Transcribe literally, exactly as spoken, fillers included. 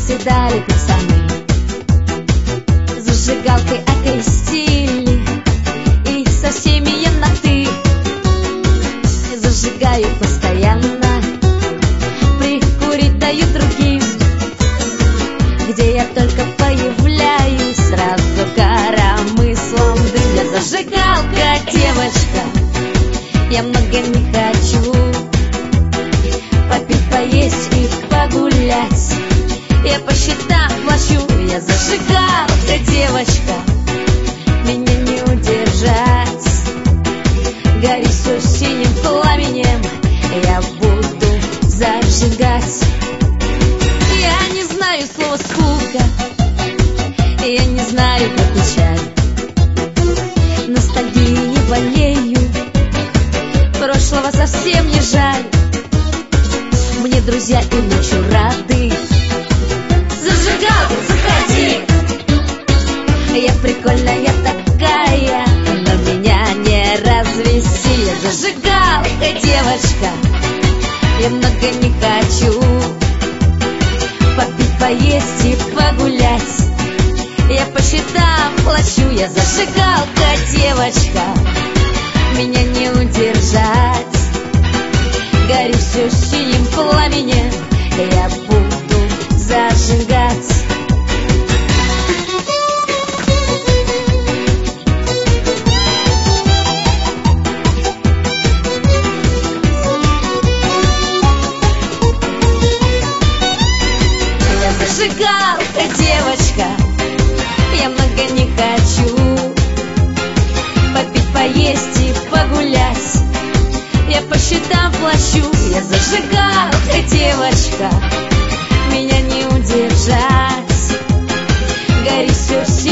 заседали пацаны, зажигалкой окрестили, и со всеми я на «ты». Зажигаю постоянно, прикурить даю другим. Где я только появляюсь, сразу коромыслом дым. Я зажигалка, девочка, я много не хочу. Попить, поесть и погулять, я по счетам плачу. Я зажигалка, девочка, меня не удержать. Гори все синим пламенем, я буду зажигать. Я не знаю слова скука, я не знаю про печаль. Ностальгии не болею, прошлого совсем не жаль. Мне друзья и ночью рады. Зажигалка, заходи, я прикольная такая, но меня не развеси. Я зажигалка, девочка, я много не хочу. Попить, поесть и погулять, я по счетам плачу. Я зажигалка, девочка, меня не удержать. Гори все синим пламенем, я буду зажигать. Зажигалка, девочка, я много не хочу. Попить, поесть и погулять, я по счетам плачу. Я зажигалка, девочка, меня не удержать. Гори все